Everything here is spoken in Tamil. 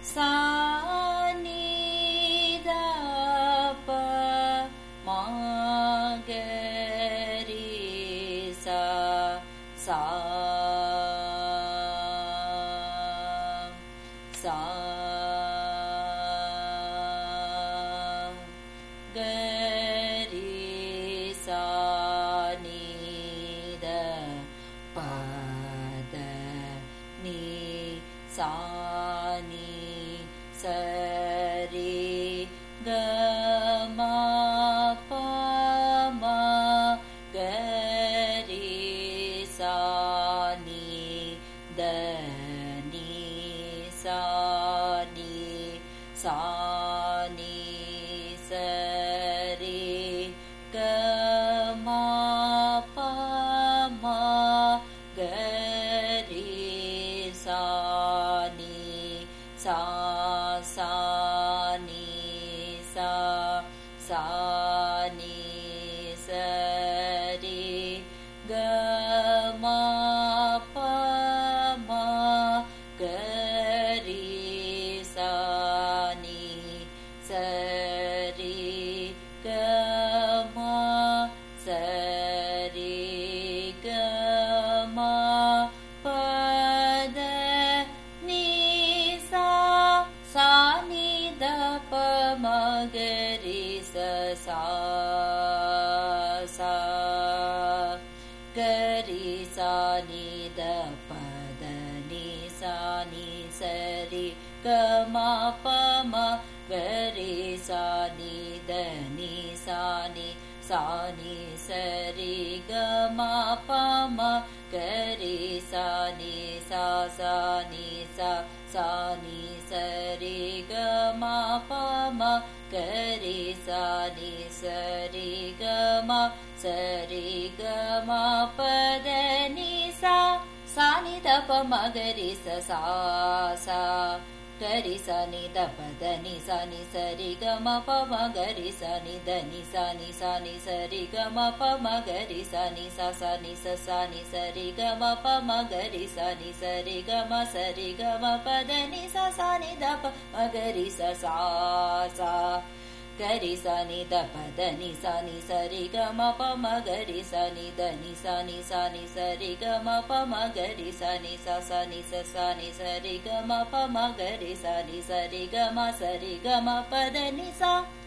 சா நீ த ப மா க ரி சா சா சா க ரி சா நீ த ப த நீ சா நீ ச ரி க ம ப ம க ரி சா நீ த நீ சா நீ சா நீ ச ரி க ம ப ம க ரி சா நீ சா சா நீ சா சா நீ ச ரி க ம ப ம க ரி சா நீ ச ரி க ம ச ரி க ம ப த நீ சா சா நீ த ப ம க ரி ச சா சா க ரி சா நீ த ப த நீ சா நீ ச ரி க ம ப ம க ரி சா நீ த நீ சா நீ சா நீ ச ரி க ம ப ம க ரி சா நீ சா சா நீ சா சா நீ ச ரி க ம ப ம க ரி சா நீ ச ரி க ம ச ரி க ம ப த நீ சா சா நீ த ப ம க ரி ச சா சா க ரி சா நீ த ப த நீ சா நீ ச ரி க ம ப ம க ரி சா நீ த நீ சா நீ சா நீ ச ரி க ம ப ம க ரி சா நீ சா சா நீ ச சா நீ ச ரி க ம ப ம க ரி சா நீ ச ரி க ம ச ரி க ம ப த நீ சா சா நீ த ப ம க ரி ச சா சா க ரி சா நீ த ப த நீ சா நீ ச ரி க ம ப ம க ரி சா நீ த நீ சா நீ சா நீ ச ரி க ம ப ம க ரி சா நீ சா சா நீ ச சா நீ ச ரி க ம ப ம க ரி சா நீ ச ரி க ம ச ரி க ம ப த நீ சா